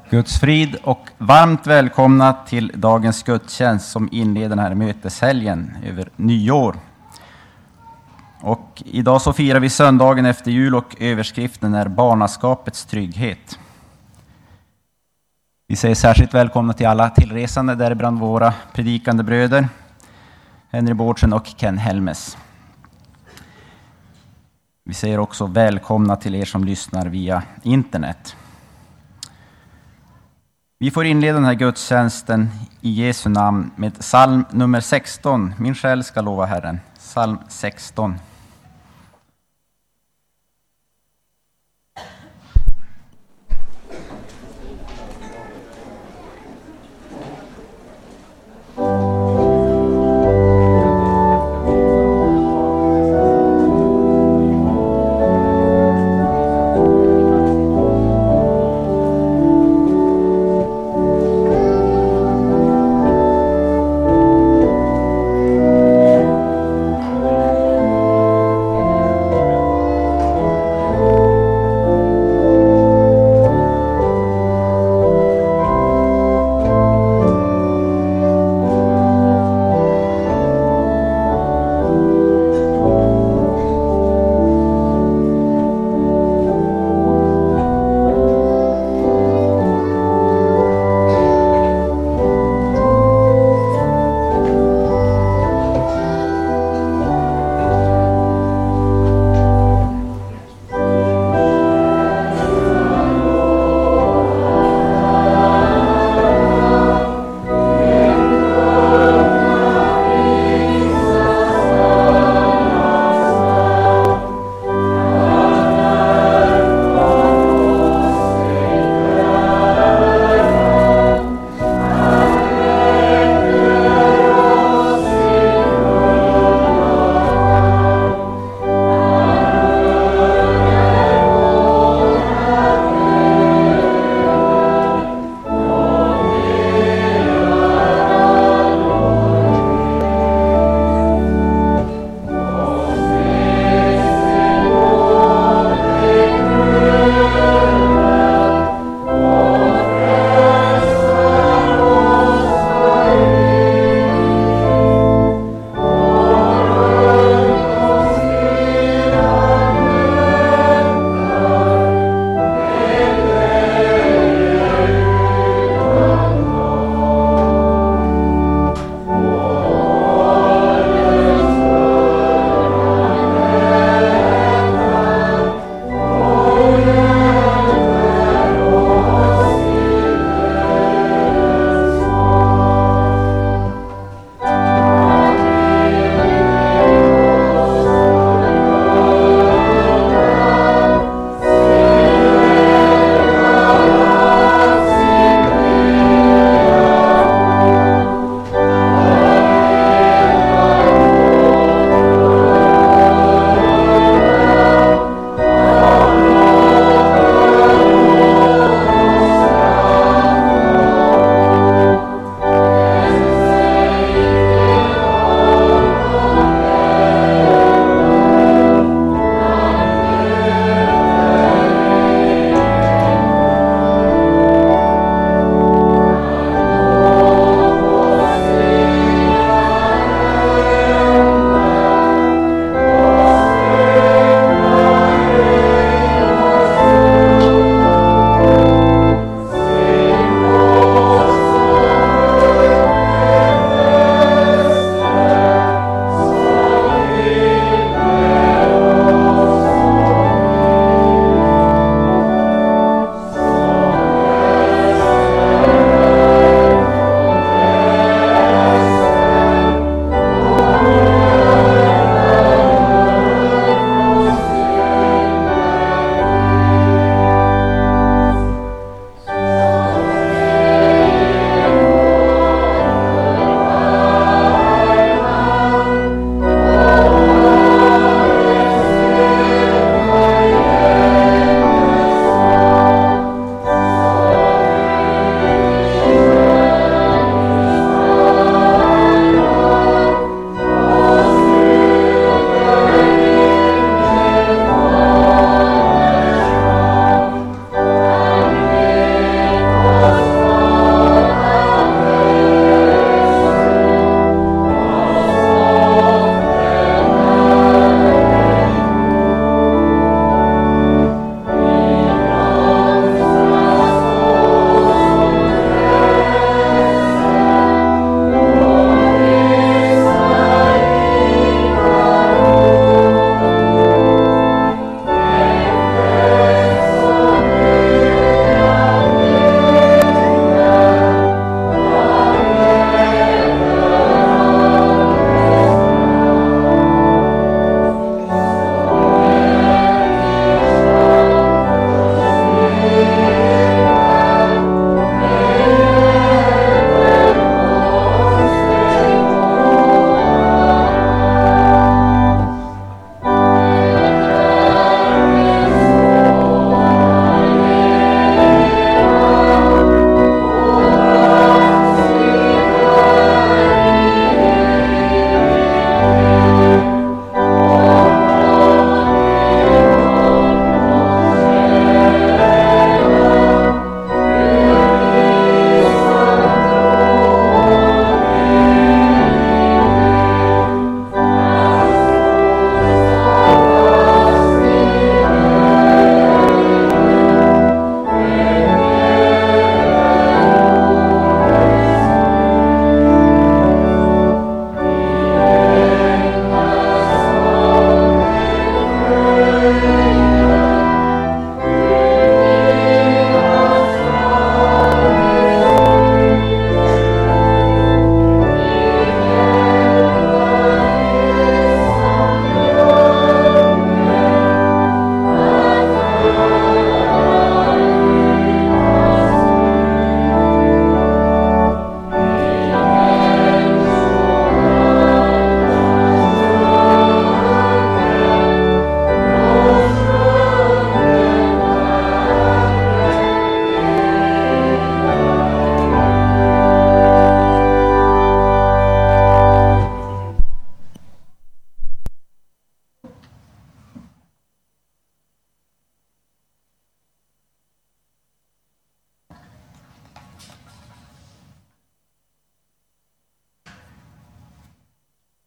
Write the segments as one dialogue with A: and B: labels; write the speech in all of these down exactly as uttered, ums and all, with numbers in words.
A: Guds frid och varmt välkomna till dagens gudstjänst som inleder den här möteshelgen över nyår. Och idag så firar vi söndagen efter jul och överskriften är barnaskapets trygghet. Vi säger särskilt välkomna till alla tillresande, däribland våra predikande bröder Henry Bårdsen och Ken Helmes. Vi säger också välkomna till er som lyssnar via internet. Vi får inleda den här gudstjänsten i Jesu namn med psalm nummer sexton. Min själ ska lova Herren. Psalm sexton.
B: Thank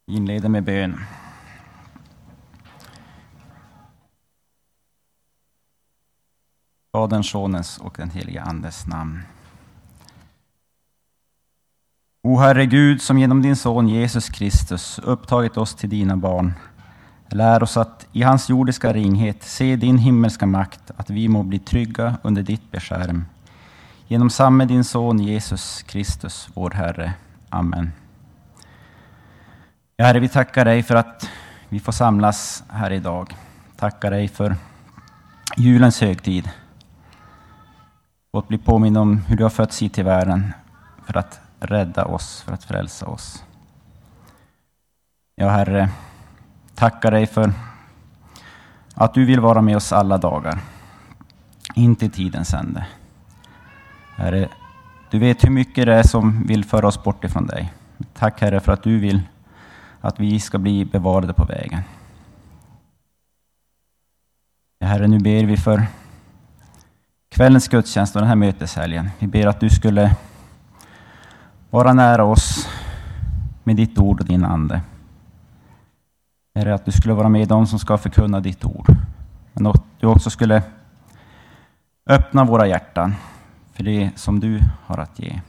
A: Inleder med bön. Faderns, Sonens och den helige Andes namn. O Herre Gud, som genom din son Jesus Kristus upptagit oss till dina barn, lär oss att i hans jordiska ringhet se din himmelska makt, att vi må bli trygga under ditt beskärm. Genom samme din son Jesus Kristus, vår Herre. Amen. Ja, Herre, vi tackar dig för att vi får samlas här idag. Tackar dig för julens högtid. Och bli påminn om hur du har fötts hit till världen för att rädda oss, för att frälsa oss. Ja, Herre, tackar dig för att du vill vara med oss alla dagar. Inte i tidens ände. Herre, du vet hur mycket det är som vill föra oss bort ifrån dig. Tack, Herre, för att du vill att vi ska bli bevarade på vägen. Ja, Herre, nu ber vi för kvällens gudstjänst och den här möteshelgen. Vi ber att du skulle vara nära oss med ditt ord och din ande. Herre, att du skulle vara med dem som ska förkunna ditt ord. Men att du också skulle öppna våra hjärtan för det som du har att ge.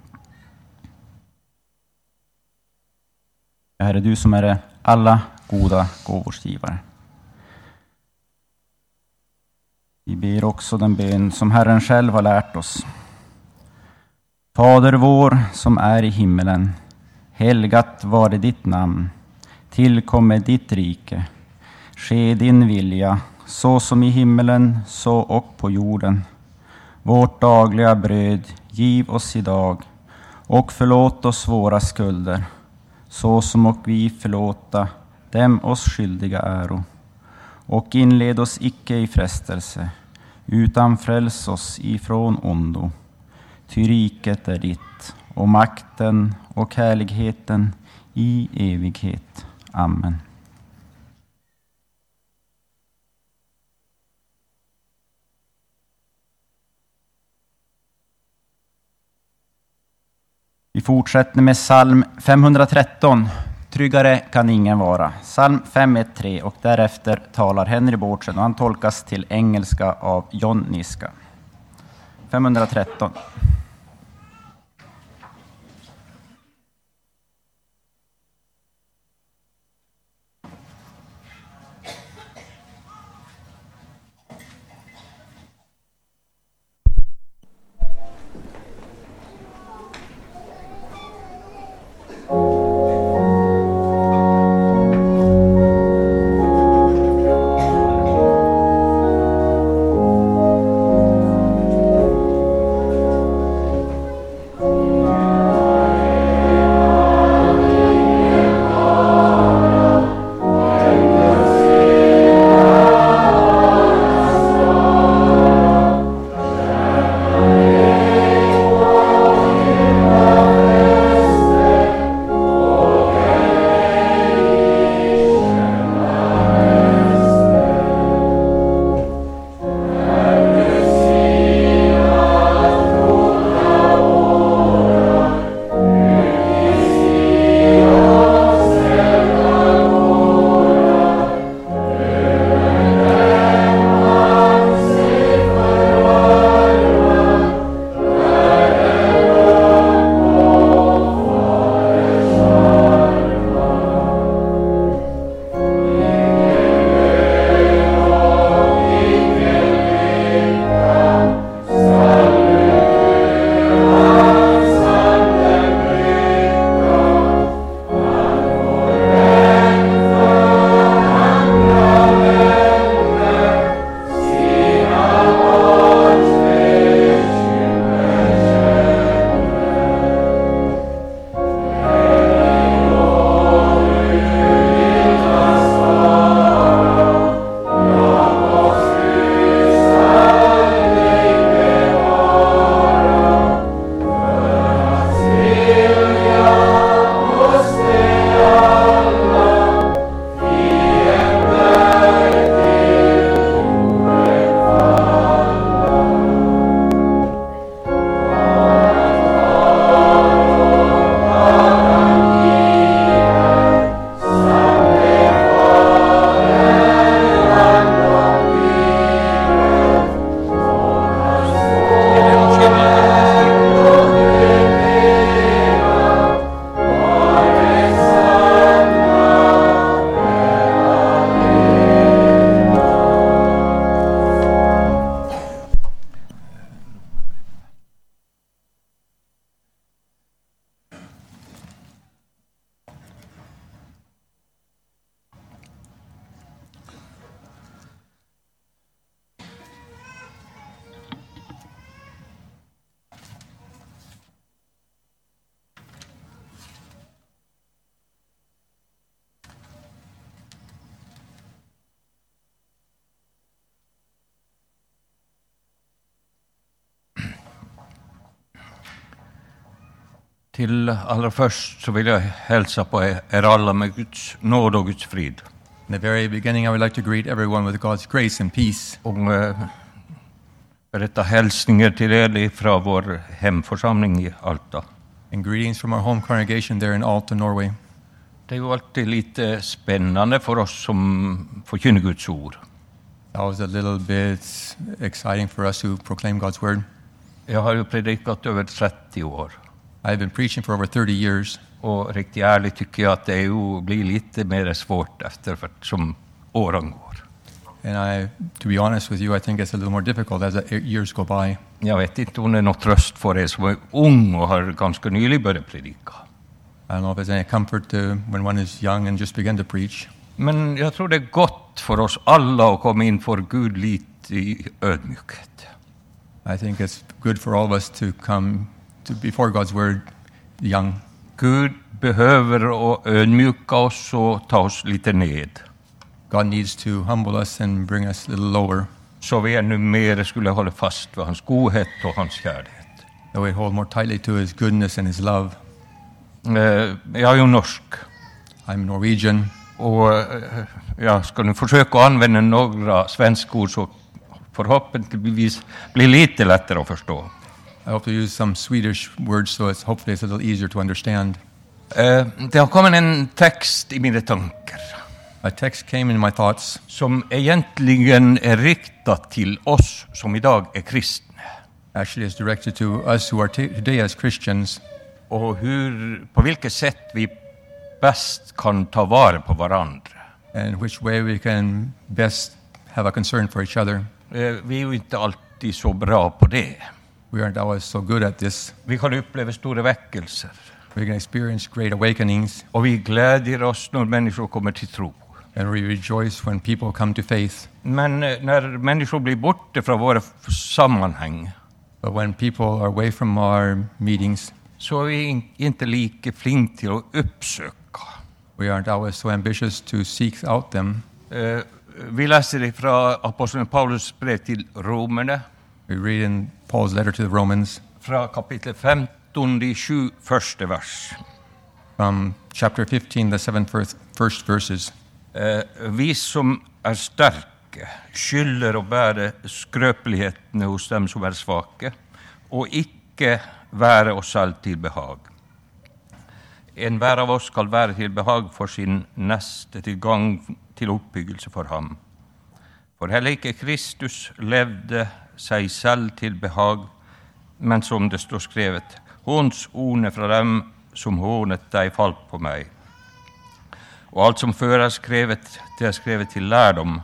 A: Herre, du som är alla goda gåvors givare. Vi ber också den bön som Herren själv har lärt oss. Fader vår som är i himmelen, helgat vare ditt namn. Tillkommer ditt rike. Ske din vilja, så som i himmelen, så och på jorden. Vårt dagliga bröd giv oss idag, och förlåt oss våra skulder, så som och vi förlåta dem oss skyldiga äro. Och inled oss icke i frestelse, utan fräls oss ifrån ondo. Ty riket är ditt, och makten och härligheten i evighet. Amen. Vi fortsätter med psalm femhundratretton. Tryggare kan ingen vara. Psalm fem ett tre, och därefter talar Henry Bårdsen och han tolkas till engelska av John Niska. femhundratretton.
B: Till allra först så vill jag hälsa på er alla med Guds nåd och Guds frid.
C: In the very beginning, I would like to greet everyone with God's grace and peace.
B: Och uh, berätta hälsningar till er från vår hemförsamling i Alta.
C: And greetings from our home congregation there in Alta, Norway.
B: Det är ju alltid lite spännande för oss som förkynner Guds ord.
C: That was a little bit exciting for us who proclaim God's word.
B: Jag har ju predikat över trettio år.
C: I've been preaching for over thirty years.
B: Och riktigt ärligt tycker jag att det ju blir lite mer svårt efter som åren går.
C: And I, to be honest with you, I think it's a little more difficult as the years go by.
B: Jag vet inte om det är något tröst för er som är ung och har ganska nyligen börjat predika.
C: I don't know if there's any comfort to when one is young and just begin to preach.
B: Men jag tror det är gott för oss alla att komma in för Gud lite i ödmjukhet.
C: I think it's good for all of us to come to before God's word young.
B: Gud behöver att ödmjuka oss och ta oss lite ned.
C: God needs to humble us and bring us a little lower.
B: Så vi ännu mer skulle hålla fast vid hans godhet och hans kärlek.
C: That we hold more tightly to his goodness and his love.
B: Uh, jag är ju norsk.
C: I'm Norwegian.
B: Och uh, jag ska nu försöka använda några svenska ord så förhoppningsvis blir lite lättare att förstå.
C: I hope to use some Swedish words so it's hopefully it's a little easier to understand.
B: Uh, det har kommit en text i mina tankar.
C: A text came in my thoughts.
B: Som egentligen är riktad till oss som idag är kristna.
C: Actually is directed to us who are t- today as Christians.
B: Och hur, på vilket sätt vi bäst kan ta vara på varandra.
C: And which way we can best have a concern for each other.
B: Uh, vi är ju inte alltid så bra på det.
C: We aren't always so good at this.
B: Vi kan uppleva stora väckelser.
C: We can experience great awakenings.
B: Och vi glädjer oss när människor kommer till tro.
C: And we rejoice when people come to faith.
B: Men när människor blir borta från våra sammanhang.
C: But when people are away from our meetings,
B: så är vi inte lika flinka till att uppsöka.
C: We aren't always so ambitious to seek out them.
B: Uh, vi läser ifrån aposteln Paulus brev till romerna.
C: We read in Paul's letter to the Romans.
B: Från kapitel femton, de sju första vers.
C: From chapter fifteen, the seven first, first verses.
B: Uh, vi som är starka skyller och bära skröpligheten hos dem som är svaka och icke vara oss allt till behag. En vär av oss skall vara till behag för sin näste till gång till uppbyggelse för ham. För heller icke Kristus levde sig själv till behag, men som det står skrivet, håns one från dem som hånet dig fallt på mig. Och allt som för är skrivet, det är skrivet till lärdom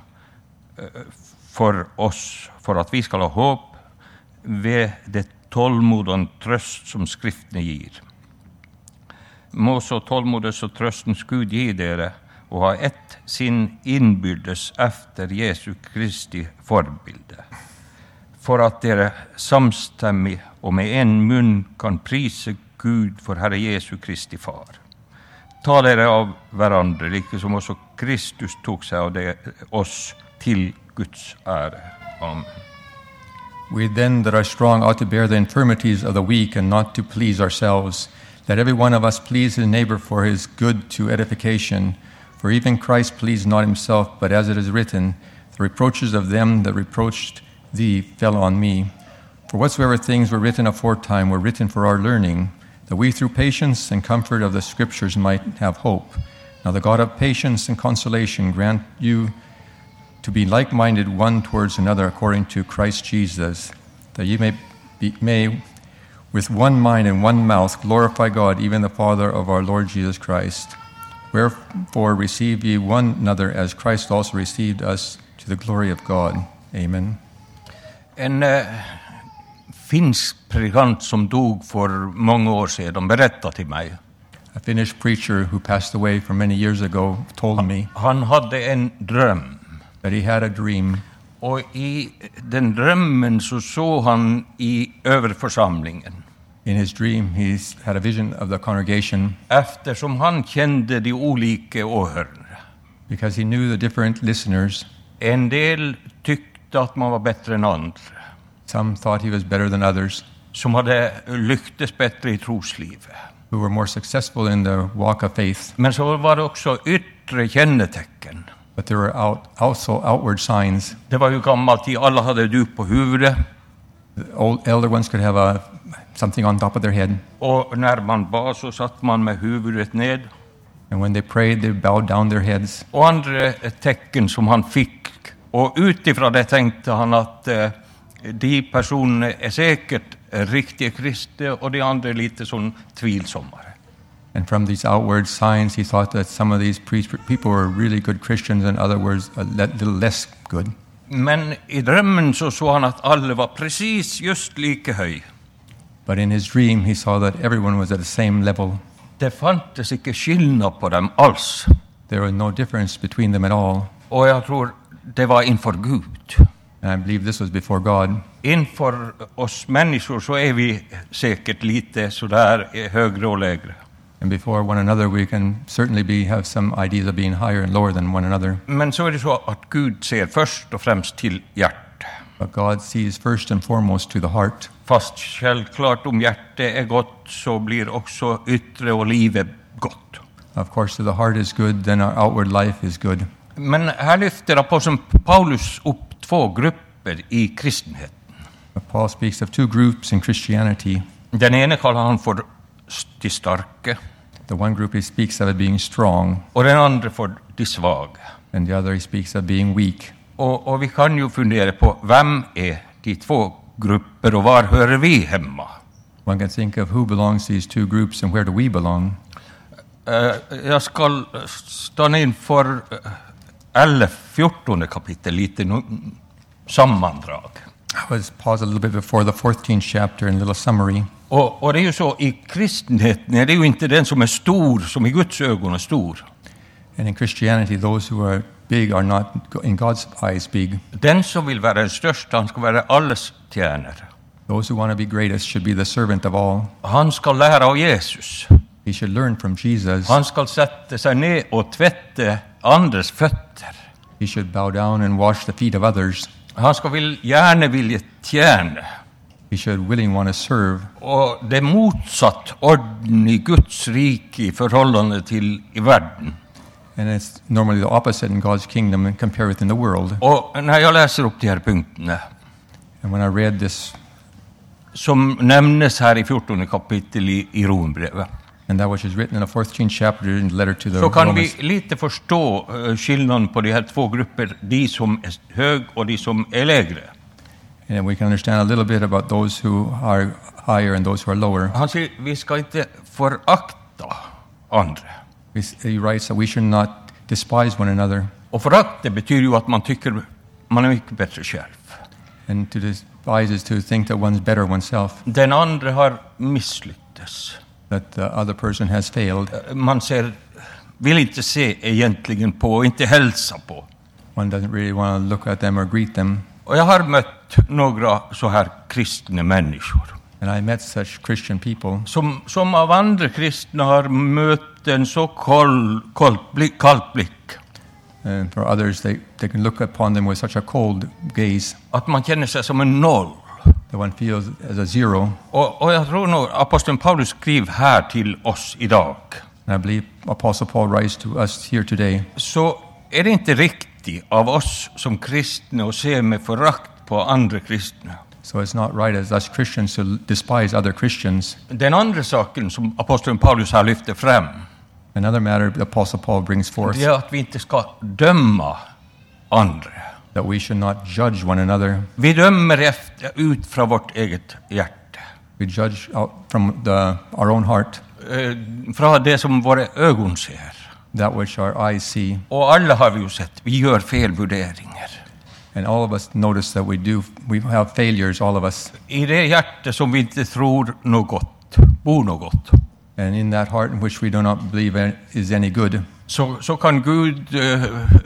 B: för oss, för att vi ska ha hopp vid det tålmod och tröst som skriften ger. Må så tålmodes och tröstens Gud ge dere och ha ett sin inbyrdes efter Jesu Kristi förbilde. För att dere samstämmig och med en mun kan prisa Gud för Herre Jesu Kristi far. Ta dere av varandra, liksom som också Kristus tog sig av det, oss till Guds ära. Amen.
C: We then that are strong ought to bear the infirmities of the weak and not to please ourselves. Let every one of us please his neighbor for his good to edification. For even Christ pleased not himself, but as it is written, the reproaches of them that reproached thee fell on me. For whatsoever things were written aforetime were written for our learning, that we through patience and comfort of the Scriptures might have hope. Now the God of patience and consolation grant you to be like-minded one towards another according to Christ Jesus, that ye may, be, may with one mind and one mouth glorify God, even the Father of our Lord Jesus Christ. Wherefore receive ye one another as Christ also received us to the glory of God. Amen.
B: En uh, finsk predikant som dog för många år sedan berättade till mig.
C: A Finnish preacher who passed away from many years ago told me.
B: Han hade en dröm.
C: That he had a dream.
B: Och i den drömmen så såg han i överförsamlingen.
C: In his dream he had a vision of the congregation.
B: Eftersom han kände de olika åhörarna.
C: Because he knew the different listeners.
B: En del tyckte att man var bättre än andra.
C: Some thought he was better than others.
B: Som hade lyckats bättre i troslivet.
C: Who who were more successful in their walk of faith.
B: Men så var det också yttre kännetecken.
C: But there were out, also outward signs.
B: Det var ju gammalt i alla hade duk på huvudet.
C: The old elder ones could have a, something on top of their head.
B: Och när man bad så satt man med huvudet ned.
C: And when they prayed, they bowed down their heads.
B: Och andra tecken som han fick. Och utifrån det tänkte han att eh, de personerna är säkert riktiga kristna och de andra är lite som tvilsommare.
C: And from these outward signs, he thought that some of these pre- people were really good Christians, and other words, a le- little less good.
B: Men i drömmen så såg han att alla var precis just lika hög.
C: But in his dream, he saw that everyone was at the same level.
B: Det fanns inte skillnad på dem alls.
C: There was no difference between them at all.
B: Och jag tror det var inför Gud.
C: And I believe this was before God.
B: Inför oss människor så är vi säkert lite sådär högre och lägre.
C: And before one another, we can certainly be, have some ideas of being higher and lower than one another.
B: Men så är det så att Gud ser först och främst till hjärtat.
C: But God sees first and foremost to the heart.
B: Fast självklart om hjärtat är gott så blir också yttre och livet gott.
C: Of course, if the heart is good, then our outward life is good.
B: Men här lyfter aposteln Paulus upp två grupper i kristenheten.
C: But Paul speaks of two groups in Christianity.
B: Den ena kallar han för de starka.
C: The one group he speaks of as being strong,
B: Och den andra för de svaga.
C: and the other he speaks of being weak.
B: Och, och vi kan ju fundera på vem är de två grupper och var hör vi hemma?
C: One can think of who belongs to these two groups and where do we belong.
B: Uh, jag ska stanna inför elva fjortonde kapitel, lite no- sammandrag.
C: I was pause a little bit before the fourteenth chapter and a little summary.
B: Och, och det är ju så, i kristenheten är det ju inte den som är stor som i Guds ögon är stor.
C: And in Christianity, those who are big are not, in God's eyes, big.
B: Den som vill vara den största, han ska vara alles tjänare.
C: Those who want to be greatest should be the servant of all.
B: Han ska lära av Jesus.
C: He should learn from Jesus.
B: Han ska sätta sig ner och tvätta andras fötter.
C: He should bow down and wash the feet of others.
B: Han ska vill, gärna vilja tjäna.
C: He should willing want to serve.
B: Och det är motsatt orden i Guds rike i förhållande till i världen.
C: And it's normally the opposite in God's kingdom and compare within the world.
B: Och när jag läser upp de här punkterna
C: And when I read this,
B: som nämnes här i fjortonde kapitel i, i Romarbrevet,
C: and that which is written in the fourteenth chapter in the letter to the
B: så kan vi
C: Romans,
B: lite förstå uh, skillnaden på de här två grupper, de som är hög och de som är lägre.
C: and we can understand a little bit about those who are higher and those who are lower.
B: Han säger, vi ska inte förakta andra.
C: He writes that we should not despise one another.
B: Och förakta betyder ju att man tycker man är mycket bättre själv.
C: And to despise is to think that one's better oneself,
B: Den andra har misslyckats.
C: that the other person has failed.
B: Man ser, vill inte se egentligen på, inte hälsa på.
C: One doesn't really want to look at them or greet them.
B: Och jag har mött några så här kristna människor
C: And I met such Christian people
B: som, som av andra kristna har mött en så kall, kall blick, kallt blick
C: and for others, they, they can look upon them with such a cold gaze
B: att man känner sig som en noll.
C: that one feels as a zero.
B: Och, och jag tror nog aposteln Paulus skriver här till oss idag,
C: And I believe Apostle Paul writes to us here today.
B: så är det inte riktigt av oss som kristna att se med förakt på andra kristna.
C: So it's not right as us Christians to despise other Christians.
B: Den andra saken som aposteln Paulus har lyfter fram,
C: Another matter the Apostle Paul brings forth,
B: det är att vi inte ska döma andra.
C: that we should not judge one another.
B: Vi dömer efter, ut från vårt eget hjärta.
C: We judge out from the, our own heart,
B: Eh, från det som våra ögon ser.
C: that which our eyes see.
B: Och alla har vi ju sett, vi gör felvärderingar.
C: And all of us notice that we do, we have failures, all of us.
B: I det hjärta som vi inte tror något, bor något,
C: And in that heart in which we do not believe is any good,
B: så, så kan Gud eh,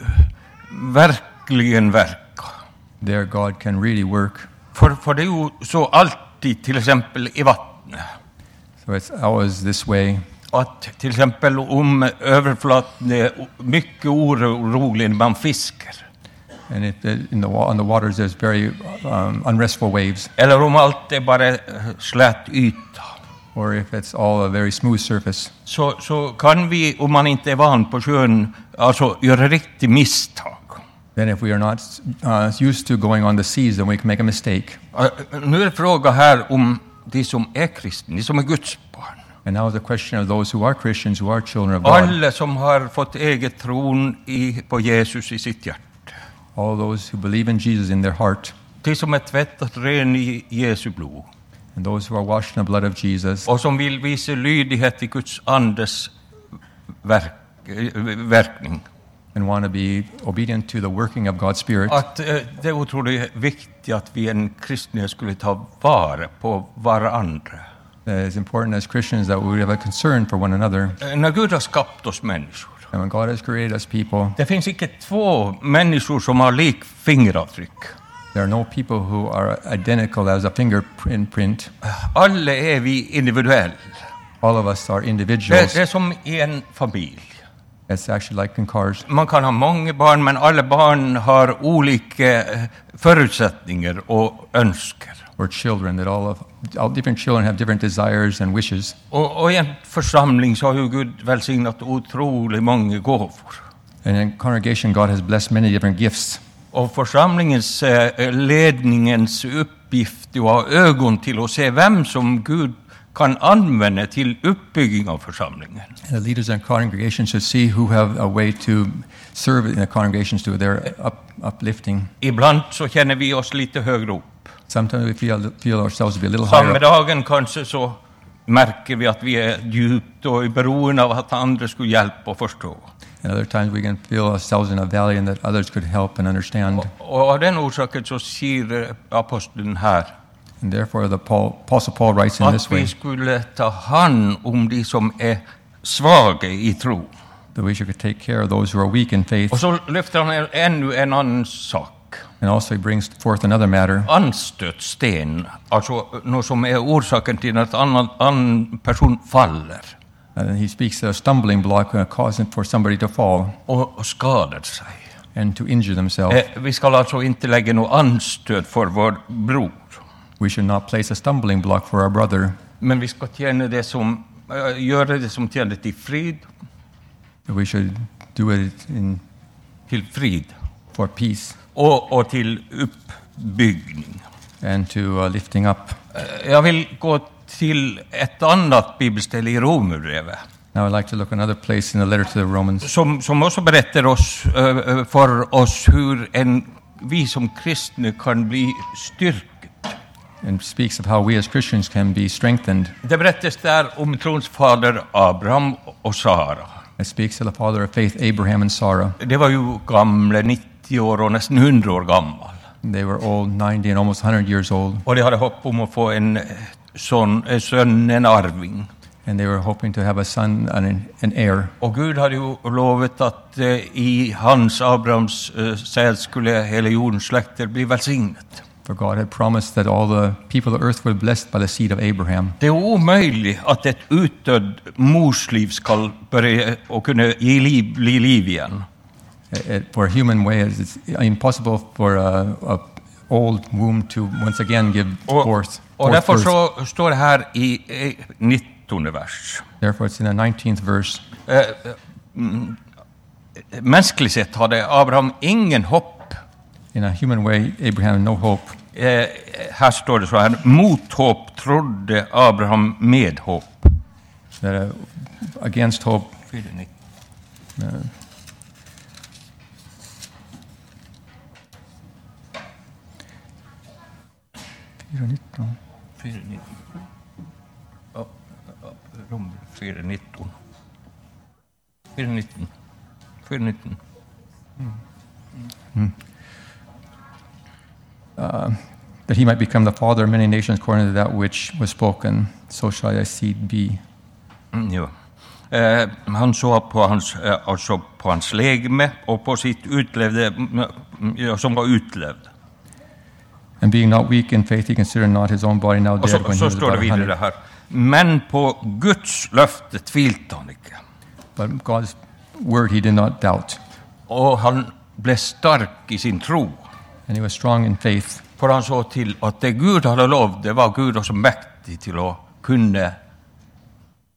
B: verkligen verka.
C: there God can really work.
B: För, för det är ju så alltid, till exempel i vattnet,
C: So it's always this way.
B: att till exempel om överflaten är mycket orolig när man fiskar,
C: And it, in the, wa- on the waters there's very um, unrestful waves.
B: eller om allt är bara eh, slät yta,
C: or if it's all a very smooth surface.
B: så, så kan vi, om man inte är van på sjön, alltså göra riktigt misstag.
C: Then if we are not uh, used to going on the seas, then we can make a mistake.
B: Uh, nu är det fråga här om de som är kristna, de som är Guds barn.
C: And now the question of those who are Christians, who are children of God.
B: Alla som har fått eget tron i, på Jesus i sitt hjärta.
C: All those who believe in Jesus in their heart.
B: De som är tvättat ren i Jesu blod.
C: And those who are washed in the blood of Jesus.
B: Och som vill visa lydighet i Guds andes verk, verkning.
C: And want to be obedient to the working of God's Spirit.
B: Att uh, det är otroligt viktigt att vi en kristna skulle ta vara på varandra.
C: It is important as Christians that we have a concern for one another.
B: Uh, när Gud har skapat oss människor.
C: And when God has created us people,
B: det finns inte två människor som har lik fingeravtryck.
C: there are no people who are identical as a fingerprint.
B: Alla är vi individuella.
C: All of us are individuals.
B: Det, det är som i en familj.
C: It's actually like in cars.
B: Man kan ha många barn, men alla barn har olika förutsättningar och önskar.
C: Or children, that all of all different children have different desires and wishes.
B: Och, och i en församling så har ju Gud välsignat otroligt många gåvor.
C: And in congregation, God has blessed many different gifts.
B: Och församlingens eh, ledningens uppgift är att ha ögon till att se vem som Gud kan använda till uppbygging av församlingen.
C: And the leaders in congregation should see who have a way to serve in the congregations to their up, uplifting.
B: Ibland så känner vi oss lite högre upp.
C: Sometimes we feel feel ourselves to be a little higher
B: Samma
C: up.
B: dagen kanske så märker vi att vi är djupt och i beroende av att andra skulle hjälpa och förstå.
C: And other times we can feel ourselves in a valley and that others could help and understand.
B: Och, och av den orsaken så säger aposteln här
C: And therefore the Paul, Apostle Paul writes in
B: att
C: this way
B: vi skulle ta hand om de som är svaga i tro.
C: that we should take care of those who are weak in faith.
B: Och så lyfter han ännu en annan sak.
C: And also he brings forth another matter.
B: Anstötsten, alltså något som är orsaken till att en annan, annan person faller.
C: And he speaks of a stumbling block uh, causing for somebody to fall
B: Och, och skadar sig.
C: and to injure themselves.
B: Eh, vi ska alltså inte lägga något anstöt för vår bror.
C: We should not place a stumbling block for our brother.
B: Men vi ska tjäna det som, äh, göra det som tjänar till frid.
C: We should do it in
B: Till frid.
C: for peace
B: Och, och till uppbyggning.
C: and to uh, lifting up.
B: Eh, jag vill gå till ett annat bibelställe i Romarbrevet.
C: Now I'd like to look at another place in the letter to the Romans.
B: Som, som också berättar oss, äh, för oss hur en, vi som kristna kan bli styrkt.
C: And speaks of how we as Christians can be strengthened.
B: Det berättas där om trons fader Abraham och Sara.
C: It speaks of the father of faith, Abraham and Sarah.
B: Det var ju gamla nittio år och nästan hundra år gammal.
C: They were old, ninety and almost one hundred years old.
B: Och de hade hopp om att få en son, en son, en arving.
C: And they were hoping to have a son and an, an heir.
B: Och Gud hade ju lovat att eh, i hans Abrahams eh, säd skulle hela jordens släkter bli välsignet.
C: For God had promised that all the people of earth were blessed by the seed of Abraham.
B: Det är omöjligt att ett utdöd morsliv ska börja och kunna ge liv, bli liv igen.
C: It, for a human way, it's impossible for a, a old womb to once again give
B: Och,
C: forth.
B: och
C: forth
B: därför
C: birth.
B: så står det här i eh, nittonde vers.
C: Therefore, it's in the nineteenth verse.
B: Eh, mm, mänskligt sett hade Abraham ingen hopp.
C: In a human way, Abraham had no hope.
B: Eh, här står det så här: mot hopp trodde Abraham med hopp.
C: That uh, against hope, uh,
B: Rom fyra nitton. fyra nitton. fyra nitton.
C: uh, that he might become the father of many nations according to that which was spoken, so shall thy seed be.
B: Mm, ja. Eh, han såg på hans, eh, alltså på hans legeme och på sitt utlevde, mm, ja, som var utlevd.
C: And being not weak in faith, he considered not his own body now
B: Och
C: dead
B: så,
C: when he
B: så
C: was
B: står det
C: about a
B: vidare
C: hundred.
B: här. Men på Guds löfte tvilte han icke.
C: But God's word he did not doubt.
B: Och han blev stark i sin tro.
C: And he was strong in faith.
B: För han såg till att det Gud hade lov, det var Gud också mäktig till att kunna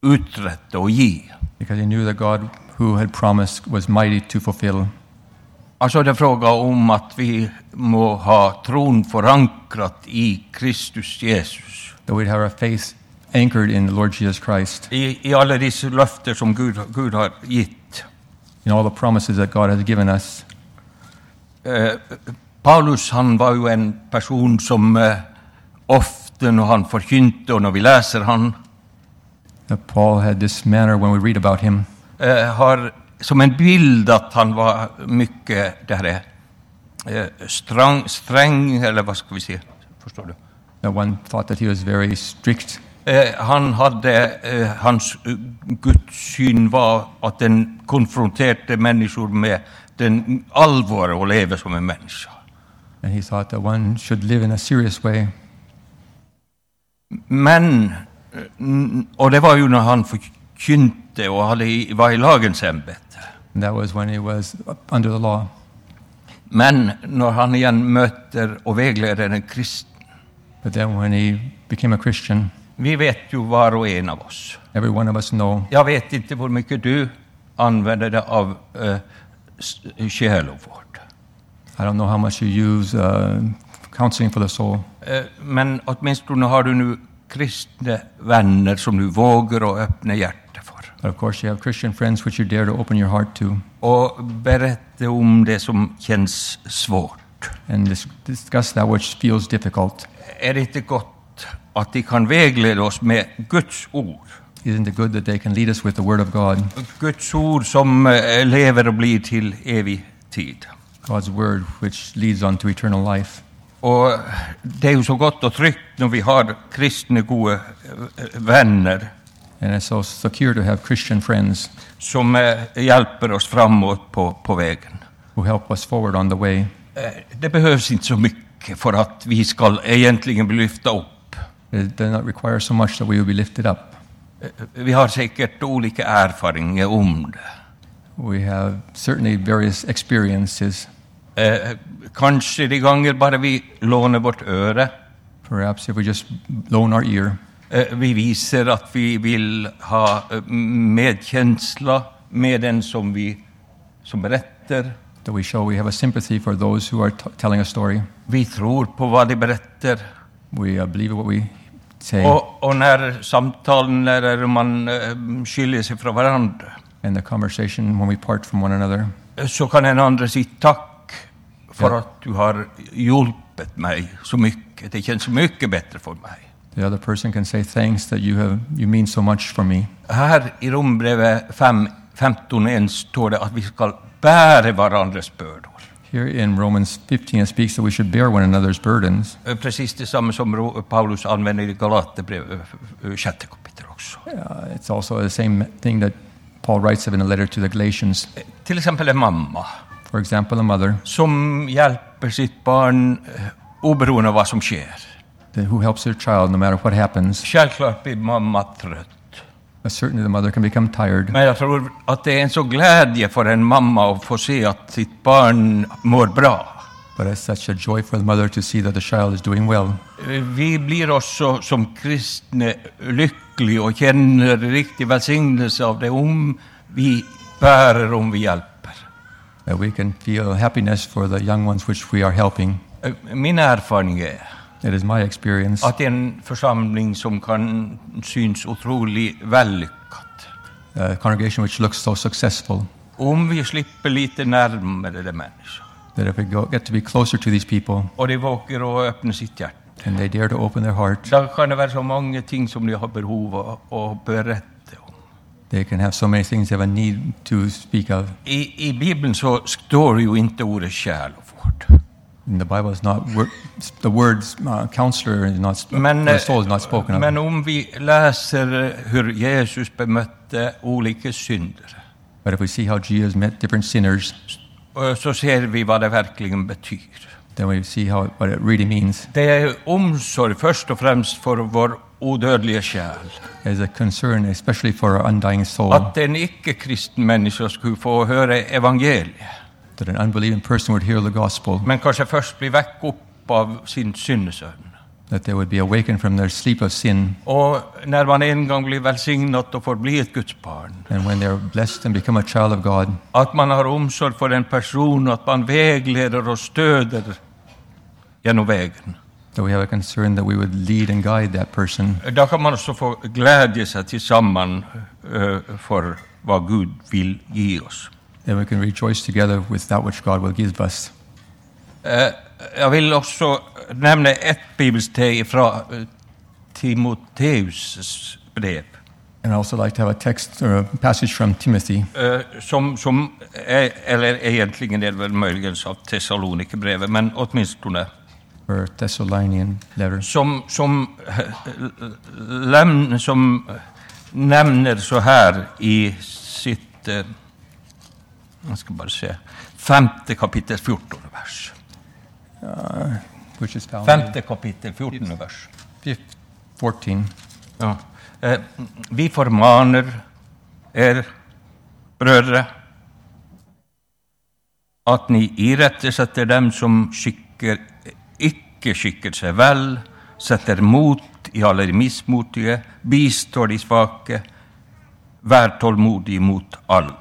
B: utrette og gi.
C: because he knew that God who had promised was mighty to fulfill.
B: Altså det er fråga om at vi må ha tron forankrat i Kristus Jesus.
C: That we'd have our faith anchored in the Lord Jesus Christ.
B: I, i alle disse løfter som Gud, Gud har gitt.
C: In all the promises that God has given us.
B: Eh, Paulus han var jo en person som eh, ofte når han forkynte og når vi leser han,
C: That Paul had this manner when we read about him.
B: eh, har som en bild at han var mye der er, eh, streng, streng, eller hva skal vi si, forstår du?
C: That one thought that he was very strict.
B: Eh, han hadde, eh, hans uh, Guds syn var at den konfronterte mennesker med den alvoret å leve som en menneske.
C: And he thought that one should live in a serious way.
B: Men, eh, og det var jo når han forkynte og hadde, var i lagens embete.
C: And that was when he was under the law.
B: Men når han igjen møter og vegleder en kristen,
C: But then when he became a Christian,
B: vi vet jo hver og en av oss.
C: every one of us know.
B: Jeg vet ikke hvor mye du anvender det av uh, sjelen vår.
C: I don't know how much you use uh, counseling for the soul.
B: Eh, Men åtminstone har du nu kristne venner som du våger å øppne hjertet for.
C: But of course, you have Christian friends which you dare to open your heart to
B: Og berette om det som kjennes svårt.
C: and dis- discuss that which feels difficult.
B: Er det ikke godt at de kan veglede oss med Guds ord?
C: Isn't it good that they can lead us with the Word of God,
B: Guds ord som eh, lever og blir til evig tid.
C: God's Word which leads on to eternal life?
B: Og det er jo så godt og trygt når vi har kristne gode eh, venner
C: And it's so secure to have Christian friends
B: som eh, hjelper oss framåt på, på veien.
C: who help us forward on the way.
B: Eh, Det behøves ikke så mye for at vi skal egentlig bli lyftet opp.
C: It does not require so much that we will be lifted up.
B: Eh, Vi har sikkert olika erfaringer om det.
C: We have certainly various experiences.
B: Eh, Kanskje de ganger bare vi låner vårt øre.
C: Perhaps if we just loan our ear,
B: Eh, Vi viser at vi vil ha eh, medkjensla med den som vi som beretter.
C: that we show we have a sympathy for those who are t- telling a story.
B: Vi tror på hva de beretter.
C: We uh, believe what we say,
B: Og, og når samtalen eller man eh, skiljer seg fra hverandre,
C: and the conversation when we part from one another.
B: eh, så kan en andre si takk for
C: Ja.
B: at du har hjulpet meg så mye. Det kjennes så mye bedre for meg.
C: The other person can say thanks that you have you mean so much for me.
B: Her i Rombrevet fem femton en står det at vi skal bære hverandres byrder.
C: Here in Romans fifteen, it speaks that we should bear one another's burdens.
B: Eh, Precis det samme som Ro- Paulus anvender i Galaterbrevet eh, sjette kapittel også.
C: Uh, it's also the same thing that Paul writes of in a letter to the Galatians.
B: Eh, Til eksempel en mamma
C: For example, a mother
B: som hjelper sitt barn eh, oberoende av hva som skjer.
C: that, who helps her child no matter what happens.
B: Selvklart blir mamma trøtt.
C: Uh, certainly, the mother can become tired.
B: Men jeg tror at det er en så glädje for en mamma å få se at sitt barn mår bra.
C: But it's such a joy for the mother to see that the child is doing well.
B: Eh, Vi blir også som kristne lykkelige og kjenner riktig velsignelse av det om vi bærer, om vi hjelper.
C: That we can feel happiness for the young ones which we are helping.
B: Eh, Min erfaring er
C: It is my experience
B: at det er en forsamling som kan synes utrolig vellykket.
C: a congregation which looks so successful
B: Om vi slipper lite nærmere det mennesker,
C: that if we go, get to be closer to these people
B: og de våger å åpne sitt hjerte,
C: and they dare to open their heart,
B: da kan det være så mange ting som de har behov av å berette om.
C: they can have so many things they have a need to speak of.
B: I, I Bibelen så står jo ikke ordet sjæl og vård.
C: In the Bible is not wor- the words uh, counselor is not sp-
B: Men,
C: the soul is not spoken of.
B: men om vi leser hvordan Jesus bemøtte olike syndere,
C: But if we see how Jesus met different sinners,
B: og så ser vi hva det virkelig betyr.
C: then we see how what it really means.
B: Det er omsorg først og fremst for vår udødelige sjæl.
C: It is a concern, especially for our undying soul,
B: At en ikke-kristen menneske skulle få høre evangeliet,
C: that an unbelieving person would hear the gospel,
B: men kanskje først bli vekk opp av sin syndesøvn.
C: that they would be awakened from their sleep of sin.
B: Och när man en gång blir välsignat och får bli ett Guds barn,
C: And when they're blessed and become a child of God,
B: att man har omsorg för en person och att man vägleder och stöder genom vägen.
C: that we have a concern that we would lead and guide that person.
B: Då kan man också få glädje sig tillsammans uh, för vad Gud vill ge oss.
C: Then we can rejoice together with that which God will give us.
B: Uh, jag vill också nämna ett bibelsteg från uh, Timoteus brev.
C: And I also like to have a text or a passage from Timothy.
B: Uh, som, som är, eller egentligen är det väl möjligen av Thessalonikerbrevet, men åtminstone
C: Or Thessalonian letter.
B: som, som, lämn, som nämner så här i sitt, uh, jag ska bara säga, femte kapitel fjortonde vers.
C: Uh, which is found
B: Femte kapitel fjortonde vers.
C: in fourteen.
B: Ja. Eh, vi förmanar er, bröder, att ni irettesätter dem som skicker, icke skicker sig väl, sätter mot i alla de missmotige, bistår de svake, vär tålmodig mot alla.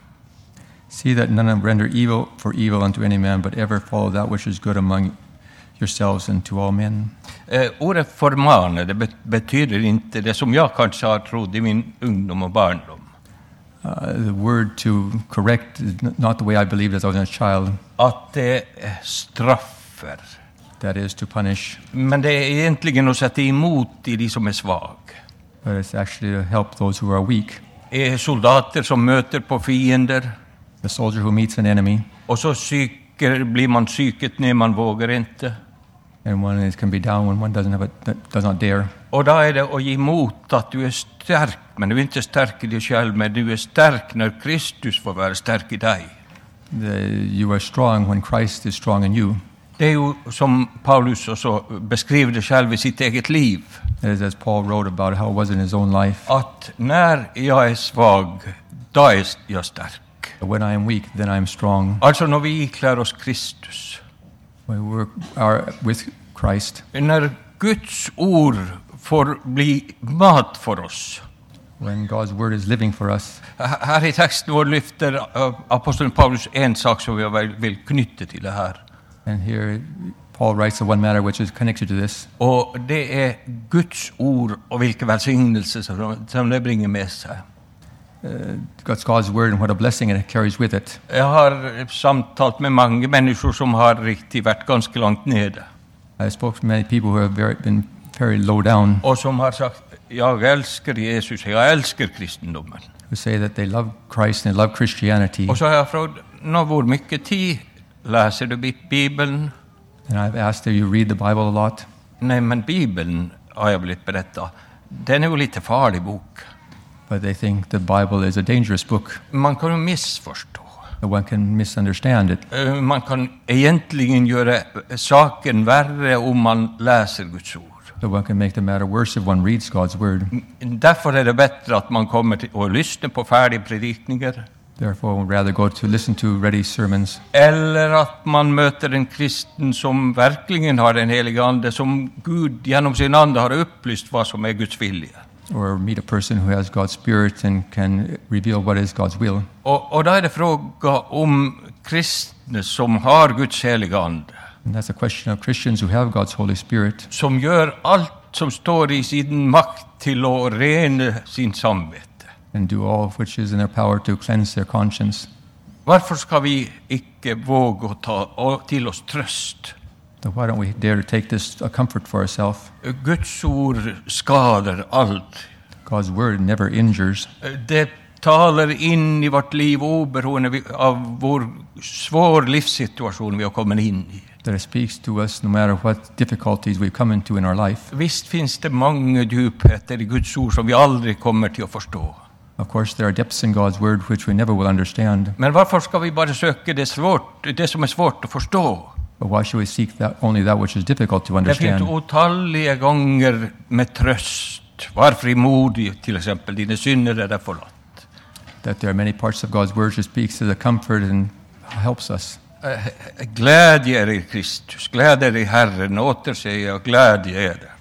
C: See that none of them render evil for evil unto any man, but ever follow that which is good among yourselves and to all men.
B: Eh, ordet förmana, det betyder inte det som jag kanske har trott i min ungdom och barndom.
C: Uh, the word to correct is n- not the way I believed as I was a child.
B: Att det straffer.
C: That is to punish,
B: Men det är egentligen att sätta emot i de som är svag.
C: but it's actually to help those who are weak.
B: Är soldater som möter på fiender.
C: The soldier who meets an enemy,
B: Och så psyker, blir man psyket ner, man vågar inte.
C: and one is, can be down when one doesn't have a, does not dare.
B: Och då är det att ge emot att du är stark, men du är inte stark i dig själv, men du är stark när Kristus får vara stark i dig.
C: The, you are strong when Christ is strong in you.
B: Det är ju som Paulus också beskriver det själv i sitt eget liv.
C: That is as Paul wrote about how it was in his own life.
B: Att när jag är svag, då är jag stark.
C: When I am weak, then I am strong.
B: Alltså när vi iklär oss Kristus.
C: When we are with Christ,
B: När Guds ord får bli mat för oss.
C: when God's word is living for us.
B: Här i texten vår lyfter uh, aposteln Paulus en sak som jag vill, vill knyta till det här.
C: And here Paul writes of one matter which is connected to this.
B: Och det är Guds ord och vilka välsignelser som, som det bringar med sig.
C: Uh, God's God's word and what a blessing it carries with it.
B: Jag har samtalat med många människor som har riktigt varit ganska långt nere.
C: I spoke to many people who have very, been very low down,
B: Och som har sagt, jag älskar Jesus, jag älskar kristendomen.
C: who say that they love Christ and they love Christianity.
B: Och så har jag frågat, nå, hur mycket tid läser du Bibeln?
C: And I've asked, do you read the Bible a lot?
B: Nej, men Bibeln har jag blivit berättat. Den är ju lite farlig bok.
C: But they think the Bible is a dangerous book,
B: Man kan ju missförstå.
C: that one can misunderstand it.
B: Eh, Man kan egentligen göra saken värre om man läser Guds ord.
C: That one can make the matter worse if one reads God's word.
B: Därför är det bättre att man kommer till och lyssnar på färdiga predikningar.
C: Therefore, I would rather go to listen to ready sermons,
B: Eller att man möter en kristen som verkligen har den heliga ande, som Gud genom sin ande har upplyst vad som är Guds vilja.
C: or meet a person who has God's spirit and can reveal what is God's will.
B: Och, och då är det fråga om kristna som har Guds heliga ande.
C: And that's a question of Christians who have God's Holy Spirit,
B: Som gör allt som står i sin makt till att rena sin samvete.
C: and do all of which is in their power to cleanse their conscience.
B: Varför ska vi icke våga ta till oss tröst?
C: So why don't we dare to take this a comfort for ourselves?
B: Guds ord skadar allt.
C: God's word never injures.
B: Det talar in i vårt liv oberoende av vår svår livssituation vi har kommit in i.
C: That it speaks to us no matter what difficulties we've come into in our life.
B: Visst finns det många djupheter i Guds ord som vi aldrig kommer till att förstå.
C: Of course, there are depths in God's word which we never will understand.
B: Men varför ska vi bara söka det, svårt, det som är svårt att förstå?
C: But why should we seek that only that which is difficult to
B: Det finns
C: understand?
B: otaliga gånger med tröst. Var frimodig, till exempel. Dina synder är där förlåt.
C: That there are many parts of God's word that speaks to the comfort and helps us.
B: Glädje er i Kristus, glädje er i Herren, åter säger jag, glädje er.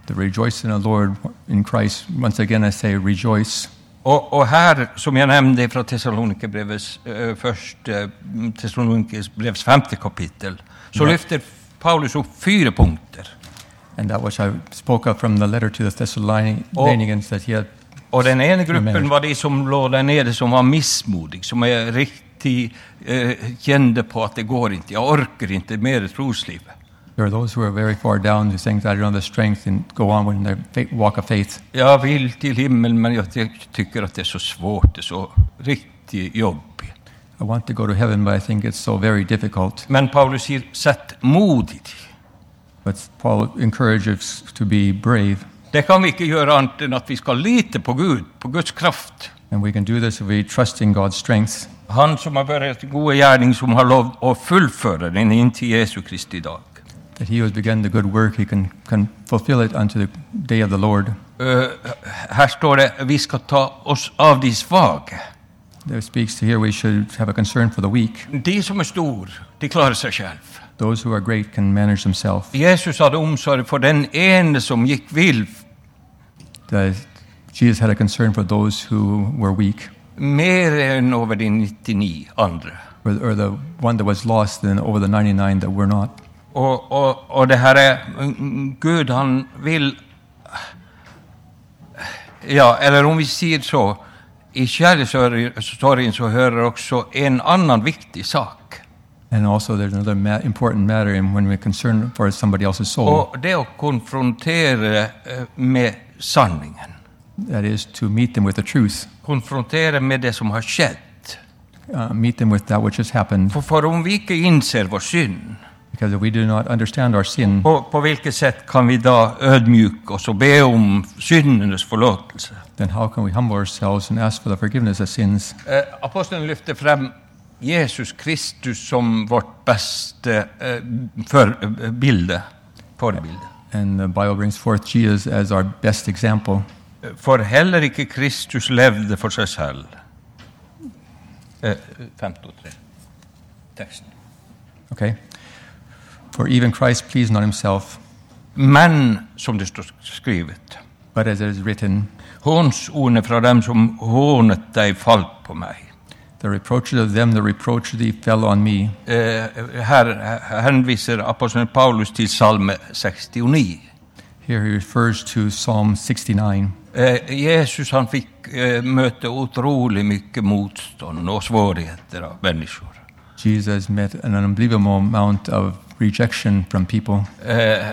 C: To rejoice in the Lord, in Christ. Once again I say rejoice.
B: Og, og her, som jeg nevnte fra Thessalonikerbrevets uh, første, uh, Thessalonikerbrevets femte kapittel, så
C: Ja.
B: løfter Paulus opp fire punkter.
C: And that which I spoke of from the letter to the Thessalonians that he had.
B: Og den ene gruppen var de som lå der nede, som var mismodig, som er riktig uh, kjente på at det går ikke, jeg orker ikke mer trosliv.
C: There are those who are very far down, who think that they don't have the strength and go on in their fa- walk of faith.
B: Jeg vil til himmelen, men jeg ty- tycker at det er så svårt, det er så riktig jobbigt.
C: I want to go to heaven, but I think it's so very difficult.
B: Men Paulus sier, sett modig.
C: But Paul encourages us to be brave,
B: Det kan vi ikke gjøre annet enn at vi skal lite på Gud, på Guds kraft.
C: and we can do this if we trust in God's strength.
B: Han som har börjat en gode gärning, som har lov å fullføre den inntil Jesu Kristi dag.
C: That he who has begun the good work, he can, can fulfill it unto the day of the Lord.
B: Uh, her står det, vi skal ta oss av de svage.
C: There speaks to here we should have a concern for the weak.
B: De som er stor, de klarer seg selv.
C: Those who are great can manage themselves.
B: Jesus hadde omsorg for den ene som gikk vill,
C: That Jesus had a concern for those who were weak,
B: mer enn over de nittini andre.
C: or, or the one that was lost than over the ninety-nine that were not.
B: Og, og, og det her er, mm, Gud han vil, ja, eller om vi sier så, i kjærlighetssorgen så hører også en annan viktig sak.
C: And also there's another ma- important matter in when we're concerned for somebody else's soul.
B: Og det å konfrontere eh, med sanningen.
C: That is to meet them with the truth.
B: Konfrontere med det som har skjedd.
C: Uh, meet them with that which has happened.
B: For, for om vi ikke innser vår synd,
C: Because if we do not understand our sin,
B: på, på hvilket sett kan vi da ødmjuke oss og be om syndenes forlåtelse?
C: then how can we humble ourselves and ask for the forgiveness of sins?
B: Eh, apostelen lyfter frem Jesus Kristus som vårt beste eh, for, eh, bilde, forbilde.
C: And the Bible brings forth Jesus as our best example.
B: For heller ikke Kristus levde for seg selv. Eh, femten og tre. Teksten.
C: Okay? For even Christ pleased not himself,
B: Men, som det står skrivet,
C: but as it is written,
B: hånsordene fra dem som hånet deg falt på meg.
C: the reproaches of them that reproached thee fell on me.
B: Eh, her henviser apostelen Paulus til salme sekstini.
C: Here he refers to Psalm sixty-nine.
B: Eh, Jesus han fikk eh, møte utrolig mye motstånd og svårigheter av mennesker.
C: Jesus met an unbelievable amount of rejection from people,
B: Eh,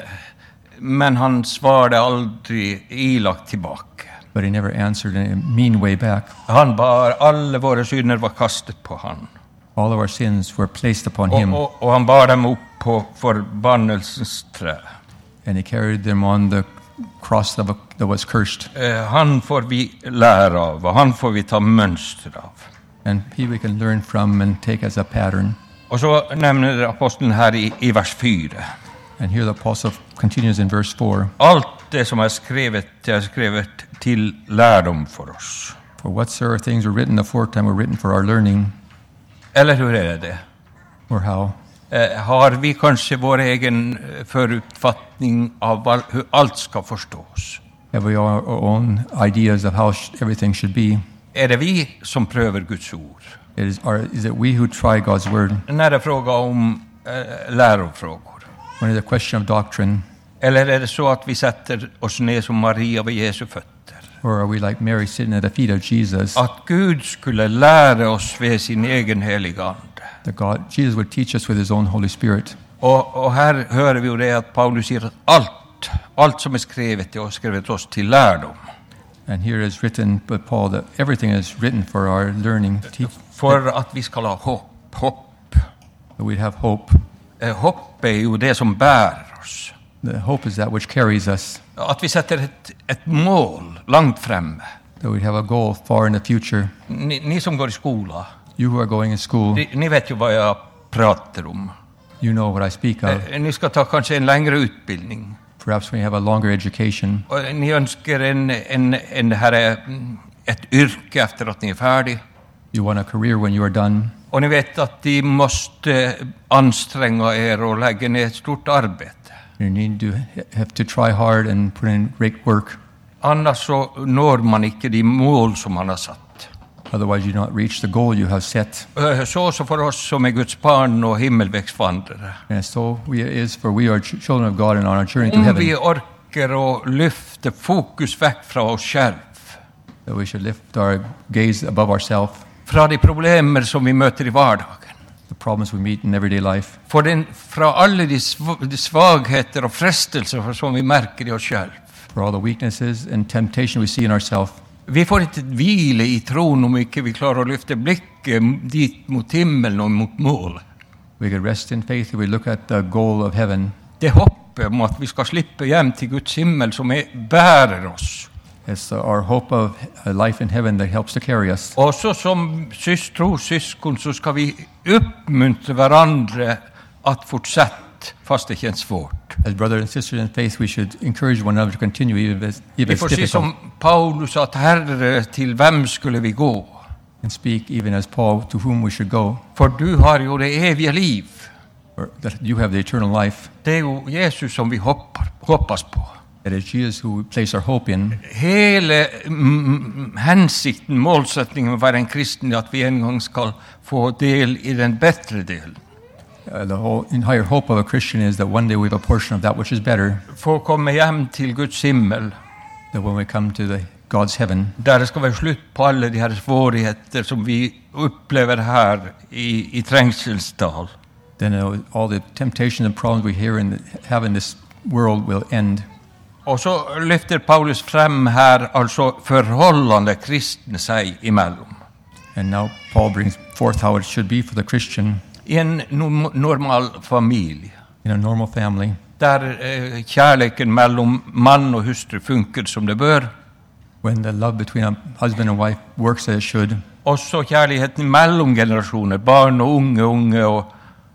B: men han svarte aldri ilagt tilbake.
C: but he never answered in a mean way back.
B: Han bar, alle våre synder var kastet på han.
C: All of our sins were placed upon
B: Og,
C: him,
B: og, og han bar dem opp på forbannelsens tre.
C: and he carried them on the cross that wa- that was cursed.
B: Eh, han får vi lære av, og han får vi ta mønster av.
C: And he we can learn from and take as a pattern.
B: Og så nevner apostelen her i, i vers fire.
C: And here the apostle continues in verse four.
B: Alt det som er skrevet, det er skrevet til lærdom for oss.
C: For whatsoever things were written aforetime were written for our learning,
B: Eller hur er det?
C: or how?
B: Eh, har vi kanskje vår egen eh, forutfatning av hva- hur alt skal forstås?
C: Have we our, our own ideas of how sh- everything should be?
B: Er det vi som prøver Guds ord?
C: It is, our, is it we who try God's word?
B: Når det er fråga om eh, lærofrågor?
C: When it's a question of doctrine,
B: Eller er det så at vi setter oss ned som Maria ved Jesu føtter?
C: or are we like Mary sitting at the feet of Jesus?
B: At Gud skulle lære oss ved sin egen helige ande.
C: That God, Jesus would teach us with his own Holy Spirit.
B: Og, og her hører vi jo det at Paulus sier at alt, alt som er skrevet, det er skrevet oss til lærdom.
C: And here it is written by Paul that everything is written for our learning, teach,
B: For at vi skal ha håp. Håp.
C: that we have hope.
B: Eh, Håp er jo det som bærer oss.
C: The hope is that which carries us,
B: At vi setter et, et mål langt fremme.
C: that we have a goal far in the future.
B: Ni, ni som går i skolen,
C: You who are going in school,
B: ni, ni vet jo hva jeg prater om.
C: you know what I speak of.
B: Eh, Ni skal ta kanskje en lengre utbildning.
C: Perhaps when you have a longer education,
B: Og ni ønsker en, en, en herre, mm, et yrke efter at ni er ferdig.
C: you want a career when you are done,
B: Og ni vet at de måste anstrenge er og legge ned et stort arbeid.
C: You need to have to try hard and put in great work.
B: Annars så når man ikke de mål som han har satt.
C: Otherwise, you do not reach the goal you have set.
B: Så også for oss som er Guds barn og himmelvekstvandrere.
C: And so we is for we are ch- children of God and on our journey to
B: Om
C: heaven.
B: vi orker å løfte fokus vekk fra oss selv,
C: That we should lift our gaze above ourselves,
B: fra de problemer som vi møter i hverdagen,
C: the problems we meet in everyday life,
B: for den, fra alle de, sv- de svagheter og frestelser som vi merker i oss selv.
C: for all the weaknesses and temptation we see in ourselves.
B: Vi får ikke hvile i troen om ikke vi klarer å løfte blikket dit mot himmelen og mot målet.
C: We could rest in faith if we look at the goal of heaven.
B: Det håpet om at vi skal slippe hjem til Guds himmel som er, bærer oss.
C: It's our hope of a life in heaven that helps to carry us.
B: Også som sys, trossøsken så skal vi oppmuntre hverandre at fortsette fast det kjennes svårt.
C: As brothers and sisters in faith, we should encourage one another to continue even if, even
B: Vi
C: if
B: får
C: it's
B: si
C: difficult.
B: som Paulus at Herre, til hvem skulle vi gå?
C: And speak even as Paul, to whom we should go,
B: For du har jo det evige liv.
C: or that you have the eternal life.
B: Det er jo Jesus som vi hopper, hoppas på.
C: It is Jesus who we place our hope in.
B: Hele mm, hensikten, målsetningen med å være en kristen er at vi en gang skal få del i den bedre delen.
C: Uh, the whole entire hope of a Christian is that one day we have a portion of that which is better,
B: Få komme hjem til Guds himmel,
C: that when we come to the God's heaven,
B: der det skal være slutt på alle de her svårigheter som vi opplever her i, i trengselsdal.
C: then uh, all the temptations and problems we hear and have in this world will end.
B: Og så løfter Paulus frem her altså forholdene kristne seg imellom.
C: And now Paul brings forth how it should be for the Christian
B: I en no- normal familie,
C: in a normal family,
B: der eh, kjærligheten mellom mann og hustru funker som det bør,
C: when the love between a husband and wife works as it should,
B: også kjærligheten mellom generasjoner, barn og unge, unge og,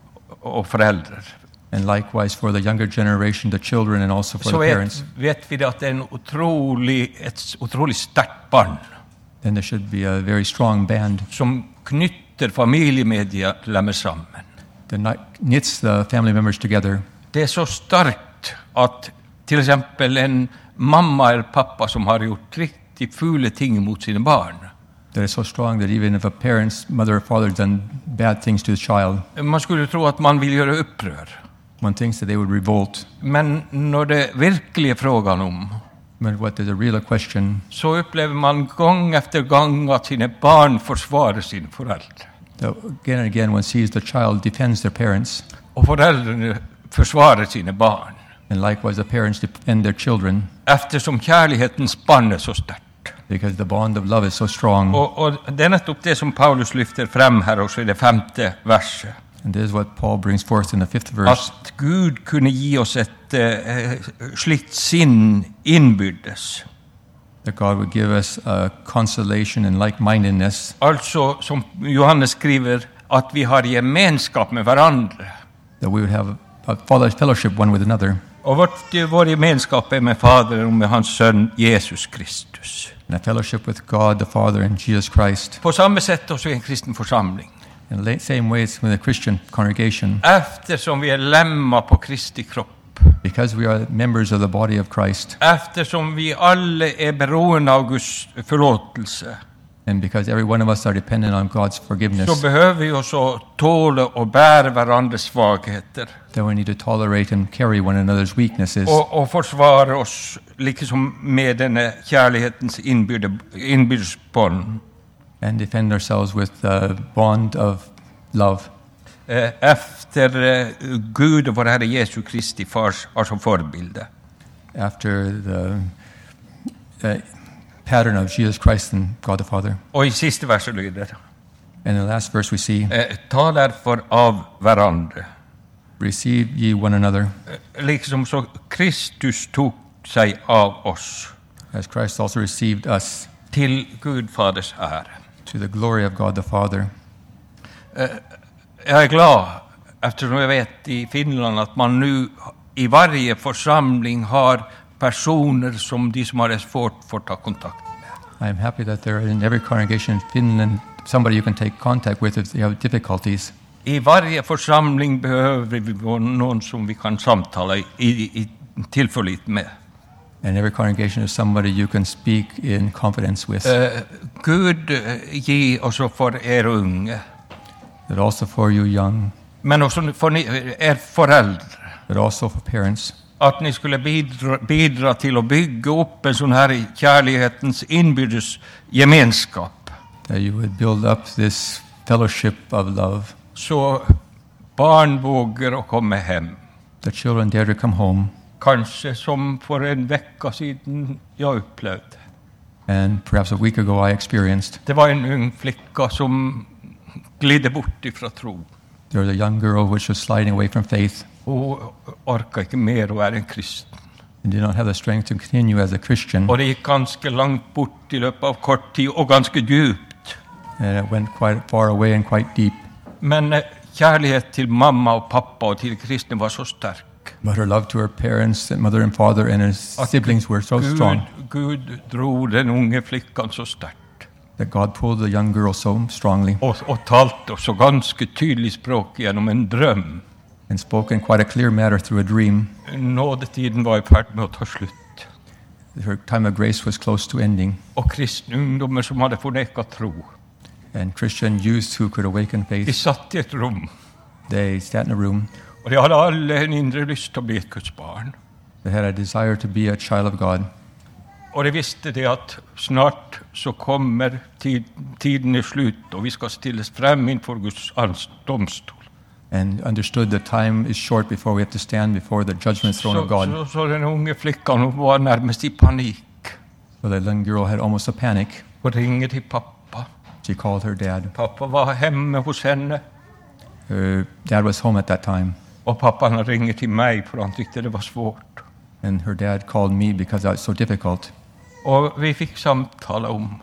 B: og foreldre.
C: and likewise for the younger generation, the children, and also for
B: Så
C: the parents,
B: vet, vet vi det at det er en utrolig, et utrolig sterkt bånd
C: then there should be a very strong band
B: som knytter familiemedlemmer sammen.
C: that ni- knits the family members together.
B: Det er så sterkt at til eksempel en mamma eller pappa som har gjort riktig fule ting mot sine barn,
C: That is so strong that even if a parent's mother or father has done bad things to his child,
B: man skulle tro at man vil gjøre opprør.
C: one thinks that they would revolt.
B: Men når det virkelig er frågan om,
C: But what is a real question,
B: så opplever man gang efter gang at sine barn forsvarer sine foreldre.
C: that again and again one sees the child defends their parents,
B: Og foreldrene forsvarer sine barn,
C: and likewise the parents defend their children,
B: eftersom kjærlighetens bånd er så sterkt.
C: because the bond of love is so strong.
B: Og, og det er nettopp det som Paulus lyfter frem her også i det femte verset.
C: And this is what Paul brings forth in the fifth verse,
B: At Gud kunne gi oss et eh, slikt sinn innbyrdes.
C: that God would give us a consolation and like-mindedness,
B: Altså, som Johannes skriver, at vi har gemenskap med hverandre.
C: that we would have a father's fellowship one with another,
B: Og vårt, vår gemenskap er med Faderen og med hans sønn Jesus Kristus.
C: and a fellowship with God the Father and Jesus Christ.
B: På samme sett også i en kristen forsamling.
C: In the same way it's with a Christian congregation,
B: Eftersom vi er lemma på Kristi kropp.
C: because we are members of the body of Christ,
B: Eftersom vi alle er beroende av Guds forlåtelse.
C: and because every one of us are dependent on God's forgiveness,
B: Så behøver vi også tåle og bære hverandres svagheter.
C: then we need to tolerate and carry one another's weaknesses,
B: Og, og forsvare oss liksom med denne kjærlighetens innbyrde- innbyrdesbånd.
C: and defend ourselves with the bond of love,
B: Eh, Efter eh, Gud og vår Herre Jesu Kristi fars har som forbilde.
C: after the uh, pattern of Jesus Christ and God the Father.
B: Og i siste verset lyder,
C: And in the last verse we see,
B: eh, ta derfor av hverandre.
C: receive ye one another,
B: Eh, Liksom så Kristus tok seg av oss
C: as Christ also received us,
B: til Gud Faders ære.
C: to the glory of God the Father.
B: Jeg er glad, eftersom jeg vet i Finland at man nu i varje forsamling har personer som de som har det svårt får ta kontakt med.
C: I am happy that there are in every congregation in Finland somebody you can take contact with if you have difficulties.
B: I varje församling behöver vi någon som vi kan samtala i, i, i tillförlit med.
C: And every congregation is somebody you can speak in confidence with.
B: Uh, Gud ge oss för er unga.
C: But also for you young.
B: Men också för ni, er föräldrar.
C: But also for parents.
B: Att ni skulle bidra, bidra till att bygga upp en sån här kärlighetens inbyrdes gemenskap.
C: That you would build up this fellowship of love.
B: Så barn vågar att komma hem.
C: The children dare to come home.
B: Kanske som för en vecka sedan jag upplevde.
C: And perhaps a week ago I experienced.
B: Det var en ung flicka som glidde bort ifrån tro.
C: There was a young girl which was sliding away from faith.
B: Och orkade inte mer att vara en kristen.
C: And did not have the strength to continue as a Christian.
B: Och det gick ganska långt bort i löpet av kort tid och ganska djupt.
C: And it went quite far away and quite deep.
B: Men kärlighet till mamma och pappa och till kristna var så stark.
C: But her love to her parents, mother and father and her siblings were so
B: Gud,
C: strong.
B: Gud drog den unge flickan så starkt.
C: That God pulled the young girl so strongly.
B: Och, och talte så ganska tydligt språk genom en dröm.
C: And spoke in quite a clear matter through a dream.
B: Nådetiden var i färd med att ta slut.
C: Her time of grace was close to ending.
B: Och kristna ungdomar som hade förnekat tro.
C: And Christian youths who could awaken
B: De
C: faith.
B: satt i ett rum.
C: They sat in a room.
B: Och de hade alla en inre lust att bli ett Guds barn.
C: They had a desire to be a child of God.
B: Och de visste det att snart så kommer tid, tiden är slut och vi ska ställas fram inför Guds domstol.
C: And understood that time is short before we have to stand before the judgment throne
B: Så,
C: of God.
B: så, så den unge flickan hon var närmast i panik.
C: So the young girl had almost a panic.
B: Och ringde till pappa.
C: She called her dad.
B: Pappa var hemma hos henne.
C: Her dad was home at that time.
B: Och pappan ringde till mig för han tyckte det var svårt.
C: And her dad called me because it was so difficult.
B: Och vi fick samtala om.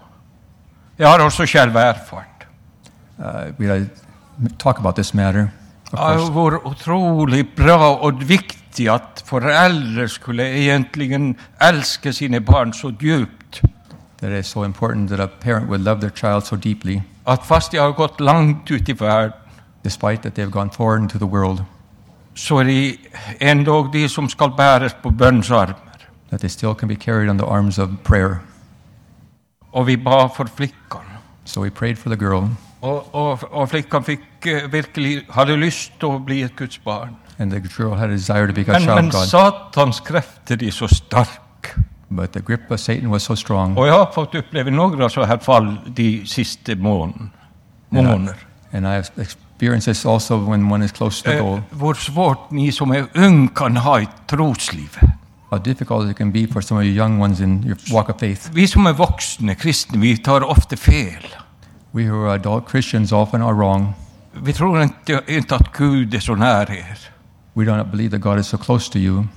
B: Jag har också själv erfarit.
C: Uh, we had to talk about this matter. Of
B: Det
C: course.
B: var otroligt bra och viktigt att föräldrar skulle egentligen älska sina barn så djupt.
C: That it is so important that a parent would love their child so deeply,
B: Att fast jag har gått långt ut i världen
C: despite that they've gone forward into the world,
B: så är det ändå de som ska bäras på bönsarmar.
C: that they still can be carried on the arms of prayer.
B: Och vi bad för flickan.
C: So we prayed for the girl,
B: Och, och, och flickan fick eh, verkligen, hade lust att bli ett Guds barn.
C: and the girl had a desire to be a
B: Men,
C: child
B: men
C: of God.
B: Satans krafter är så stark.
C: But the grip of Satan was so strong.
B: Och jag har fått uppleva några så här fall de sista mån- månader.
C: And I have experienced this also when one is close to the goal.
B: Eh, Hur svårt ni som är ung kan ha ett trosliv.
C: How difficult it can be for some of you young ones in your walk of faith.
B: Vi som är vuxna kristna, vi tar ofta fel.
C: We who are adult Christians often are wrong.
B: Vi tror inte, inte att Gud är så nära er.
C: We do not believe that God is so close to you.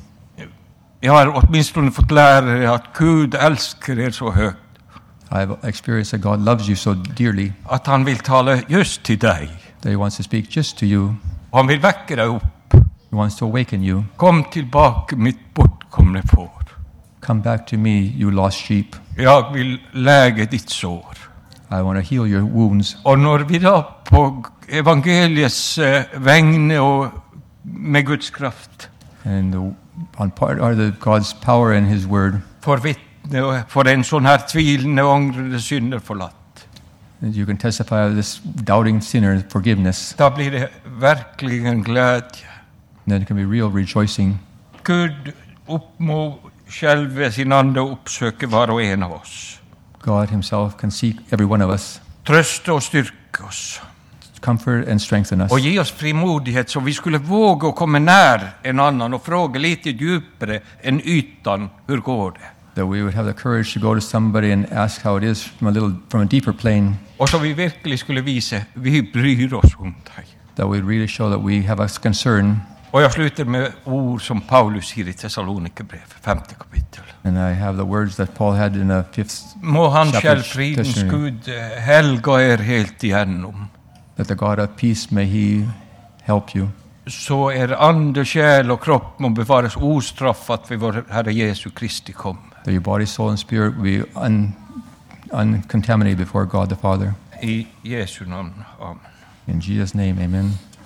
B: Jag har åtminstone fått lära er att Gud älskar er så högt.
C: I've experienced that God loves you so dearly
B: Att han vill tala just till dig.
C: that he wants to speak just to you.
B: Han vill väcka dig upp.
C: He wants to awaken you.
B: Kom tillbaka mitt bortkomna får.
C: Come back to me, you lost sheep.
B: Jag vill läka ditt sår.
C: I want to heal your wounds.
B: Och när vi då på evangeliets eh, vägne och med Guds kraft
C: And the, on part are the God's power and his word.
B: får vittne och får en sån här tvivlande och ångrande synder förlatt.
C: And you can testify of this doubting sinner forgiveness.
B: Då blir det verkligen glädje.
C: And then it can be real rejoicing.
B: Gud uppmå själv sin ande och uppsöker var och en av oss.
C: God himself can seek every one of us,
B: Trösta och styrka oss.
C: comfort and strengthen us.
B: Och ge oss frimodighet så vi skulle våga komma när en annan och fråga lite djupare än ytan. Hur går det?
C: That we would have the courage to go to somebody and ask how it is from a little from a deeper plane.
B: Och så vi verkligen skulle visa vi bryr oss om dig.
C: That we really show that we have a concern.
B: Och jag slutar med ord som Paulus säger i Thessalonikerbrevet, femte kapitel.
C: And I have the words that Paul had in the fifth
B: Må han
C: chapter
B: själv
C: of
B: fridens
C: Thessalonians.
B: Gud eh, helga er helt igenom.
C: That the God of peace may he help you.
B: Så er ande, själ och kropp må bevaras ostraffat vid vår Herre Jesu Kristi kom.
C: That your body, soul, and spirit will be un, uncontaminated before God the Father.
B: I Jesu namn. Amen.
C: In Jesus' name, amen.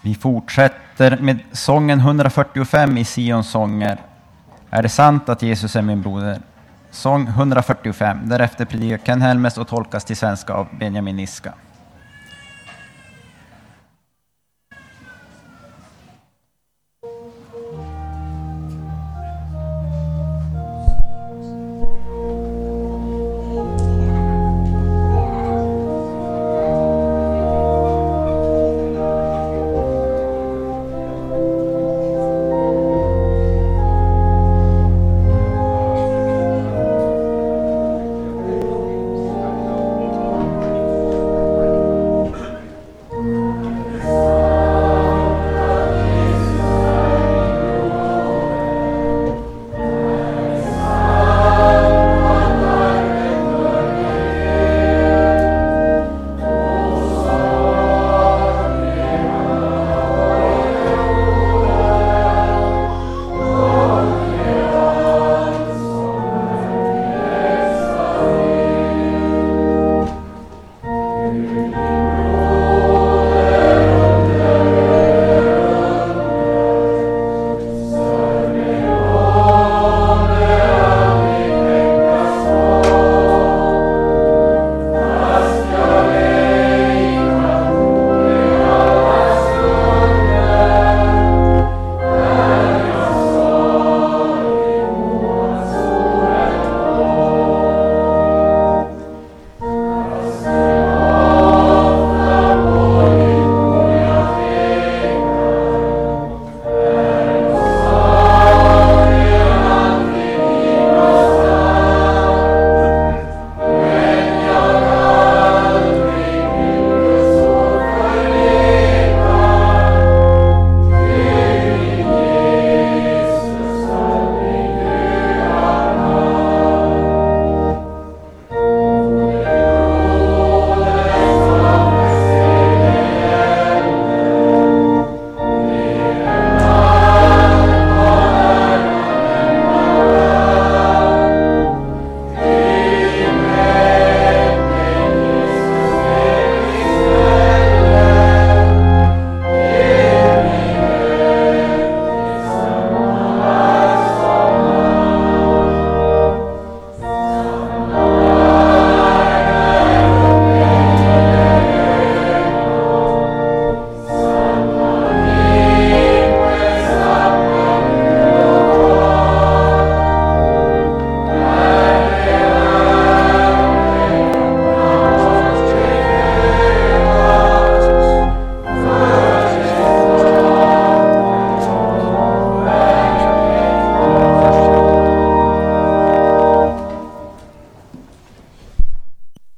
A: Vi fortsätter med sången hundrafyrtiofem i Sions sånger. Är det sant att Jesus är min broder? Sång hundrafyrtiofem. Därefter predikar Ken Helmes och tolkas till svenska av Benjamin Niska.